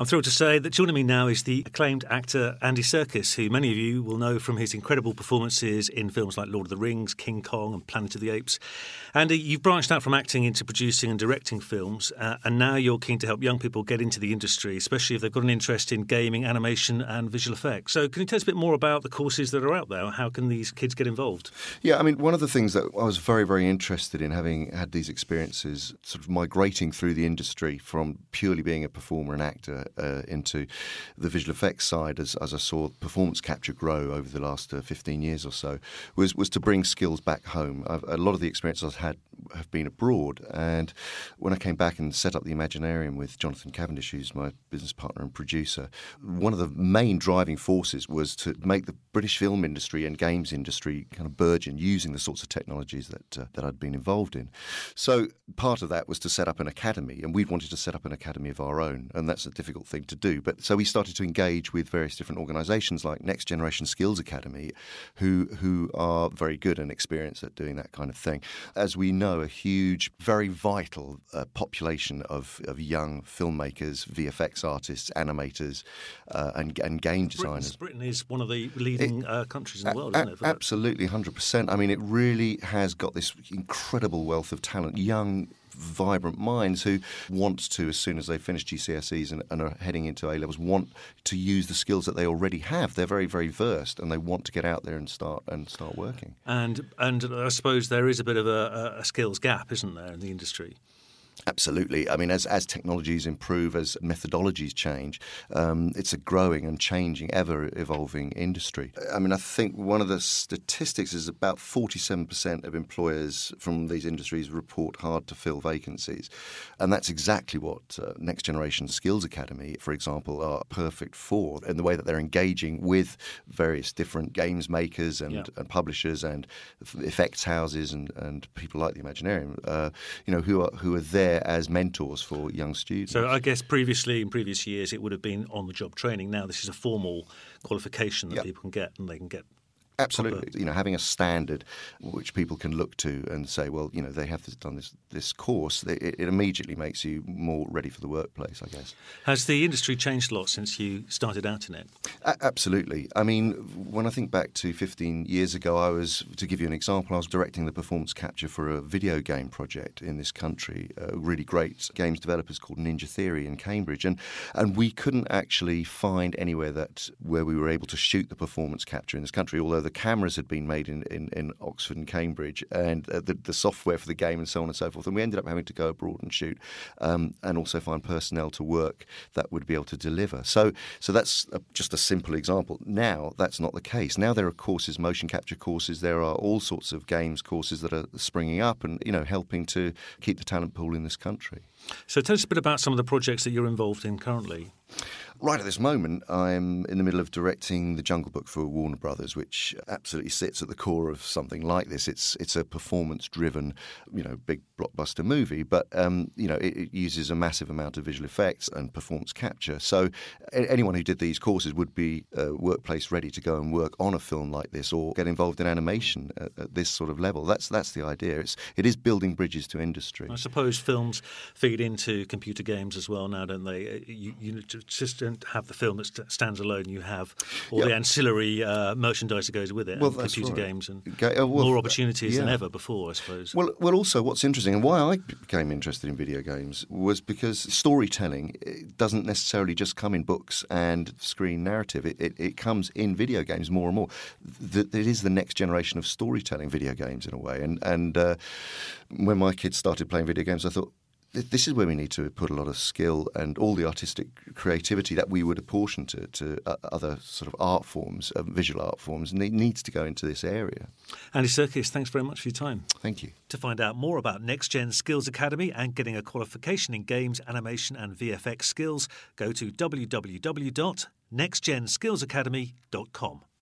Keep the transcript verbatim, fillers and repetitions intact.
I'm thrilled to say that joining me now is the acclaimed actor Andy Serkis, who many of you will know from his incredible performances in films like Lord of the Rings, King Kong and Planet of the Apes. Andy, you've branched out from acting into producing and directing films, uh, and now you're keen to help young people get into the industry, especially if they've got an interest in gaming, animation and visual effects. So can you tell us a bit more about the courses that are out there? How can these kids get involved? Yeah, I mean, one of the things that I was very, very interested in, having had these experiences, sort of migrating through the industry from purely being a performer and actor uh, into the visual effects side, as, as I saw performance capture grow over the last uh, fifteen years or so, was, was to bring skills back home. I've, a lot of the experiences I've had have been abroad, and when I came back and set up the Imaginarium with Jonathan Cavendish, who's my business partner and producer, one of the main driving forces was to make the British film industry and games industry kind of burgeon using the sorts of technologies that uh, that I'd been involved in. So part of that was to set up an academy, and we wanted to set up an academy of our own, and that's a difficult thing to do. But so we started to engage with various different organisations like Next Generation Skills Academy, who who are very good and experienced at doing that kind of thing. As we know, a huge, very vital uh, population of, of young filmmakers, V F X artists, animators, uh, and, and game designers. Britain is one of the leading it, uh, countries in the world, a- isn't it? Absolutely, one hundred percent. I mean, it really has got this incredible wealth of talent, young, vibrant minds who want to, as soon as they finish G C S Es and, and are heading into A-levels, want to use the skills that they already have. They're very, very versed, and they want to get out there and start and start working. And and I suppose there is a bit of a, a skills gap, isn't there, in the industry? Absolutely. I mean, as as technologies improve, as methodologies change, um, it's a growing and changing, ever-evolving industry. I mean, I think one of the statistics is about forty-seven percent of employers from these industries report hard-to-fill vacancies. And that's exactly what uh, Next Generation Skills Academy, for example, are perfect for, in the way that they're engaging with various different games makers and, yeah. and publishers and effects houses and, and people like the Imaginarium, uh, you know, who are who are there as mentors for young students. So I guess previously, in previous years, it would have been on-the-job training. Now this is a formal qualification that yep. people can get, and they can get. Absolutely. You know, having a standard which people can look to and say, well, you know, they have done this this course, it, it immediately makes you more ready for the workplace, I guess. Has the industry changed a lot since you started out in it? A- absolutely. I mean, when I think back to fifteen years ago, I was, to give you an example, I was directing the performance capture for a video game project in this country, uh, really great games developers called Ninja Theory in Cambridge, and and we couldn't actually find anywhere that where we were able to shoot the performance capture in this country, although the cameras had been made in, in, in Oxford and Cambridge, and uh, the, the software for the game and so on and so forth. And we ended up having to go abroad and shoot, um, and also find personnel to work that would be able to deliver. So so that's a, just a simple example. Now that's not the case. Now there are courses, motion capture courses. There are all sorts of games courses that are springing up and, you know, helping to keep the talent pool in this country. So tell us a bit about some of the projects that you're involved in currently. Right at this moment, I'm in the middle of directing The Jungle Book for Warner Brothers, which absolutely sits at the core of something like this. It's it's a performance-driven, you know, big blockbuster movie, but um, you know, it, it uses a massive amount of visual effects and performance capture. So a- anyone who did these courses would be uh, workplace ready to go and work on a film like this, or get involved in animation at, at this sort of level. That's that's the idea. It's it is building bridges to industry. I suppose films feed into computer games as well now, don't they? You, you just don't have the film that st- stands alone. You have all yep. the ancillary uh, merchandise that goes with it, well, and that's computer right. games, and Ga- uh, well, more opportunities yeah. than ever before, I suppose. Well, well, also what's interesting and why I became interested in video games was because storytelling it doesn't necessarily just come in books and screen narrative. It, it, it comes in video games more and more. The, it is the next generation of storytelling, video games in a way. And, and uh, when my kids started playing video games, I thought, this is where we need to put a lot of skill and all the artistic creativity that we would apportion to, to uh, other sort of art forms, uh, visual art forms, and it needs to go into this area. Andy Serkis, thanks very much for your time. Thank you. To find out more about Next Gen Skills Academy and getting a qualification in games, animation and V F X skills, go to w w w dot next gen skills academy dot com.